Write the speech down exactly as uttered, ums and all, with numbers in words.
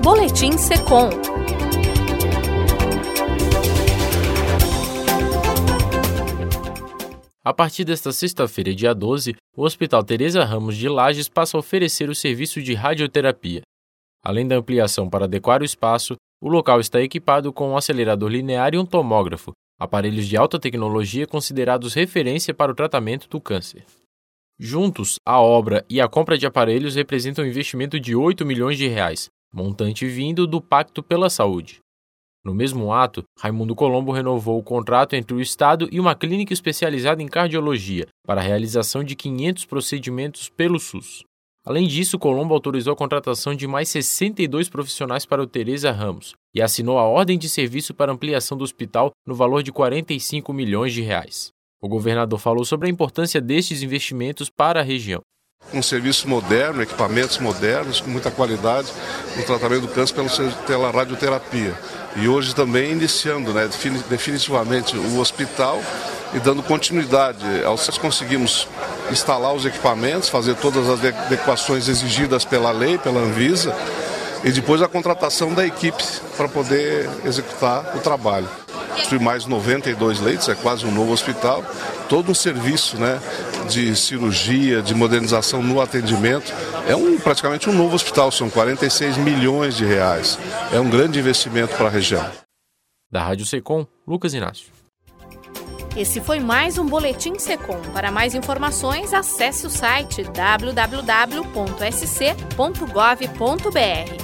Boletim Secom. A partir desta sexta-feira, dia doze, o Hospital Teresa Ramos de Lages passa a oferecer o serviço de radioterapia. Além da ampliação para adequar o espaço, o local está equipado com um acelerador linear e um tomógrafo, aparelhos de alta tecnologia considerados referência para o tratamento do câncer. Juntos, a obra e a compra de aparelhos representam um investimento de oito milhões de reais, montante vindo do Pacto pela Saúde. No mesmo ato, Raimundo Colombo renovou o contrato entre o Estado e uma clínica especializada em cardiologia para a realização de quinhentos procedimentos pelo SUS. Além disso, Colombo autorizou a contratação de mais sessenta e dois profissionais para o Teresa Ramos e assinou a ordem de serviço para ampliação do hospital no valor de quarenta e cinco milhões de reais. O governador falou sobre a importância destes investimentos para a região. Um serviço moderno, equipamentos modernos, com muita qualidade no tratamento do câncer pela, pela radioterapia. E hoje também iniciando, né, definitivamente o hospital e dando continuidade. Nós conseguimos instalar os equipamentos, fazer todas as adequações exigidas pela lei, pela Anvisa, e depois a contratação da equipe para poder executar o trabalho. Construir mais noventa e dois leitos, é quase um novo hospital, todo um serviço, né, de cirurgia, de modernização no atendimento. É um, praticamente um novo hospital, são quarenta e seis milhões de reais. É um grande investimento para a região. Da Rádio Secom, Lucas Inácio. Esse foi mais um Boletim Secom. Para mais informações, acesse o site w w w ponto s c ponto gov ponto b r.